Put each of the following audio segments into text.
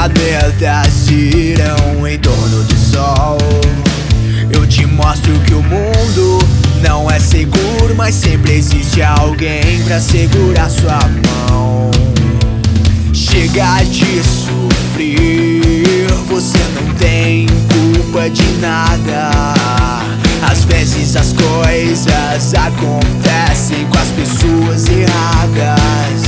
planetas giram em torno do sol. Eu te mostro que o mundo não é seguro, mas sempre existe alguém pra segurar sua mão. Chega de sofrer, você não tem culpa de nada. Às vezes as coisas acontecem com as pessoas erradas.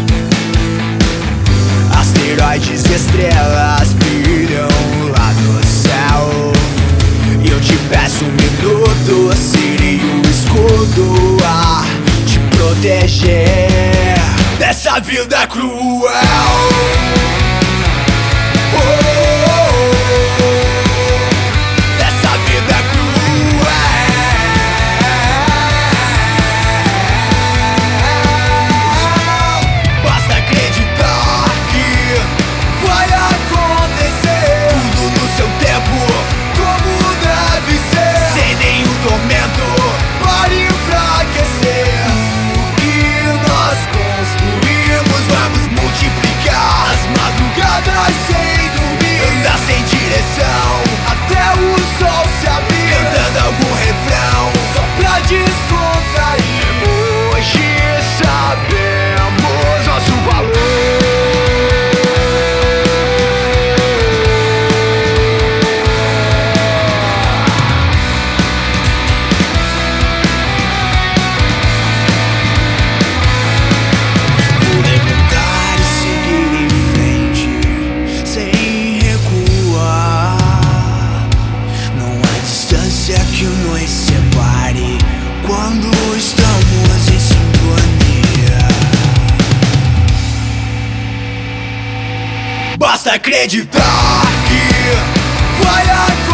Asteroides e estrelas brilham lá no céu, e eu te peço um minuto, seria o escudo a te proteger dessa vida cruel. Dessa vida cruel. Basta acreditar que vai acontecer tudo no seu tempo, como deve ser, sem nenhum tormento para enfraquecer. O que nós construímos, vamos multiplicar as madrugadas sem dormir, andar sem direção até o sol se abrir, cantando algum refrão só pra descontrair. Hoje sabemos nosso valor. Vou levantar e seguir em frente, sem recuar. Não há distância que nos separe quando estamos em sintonia. Basta acreditar que vai acontecer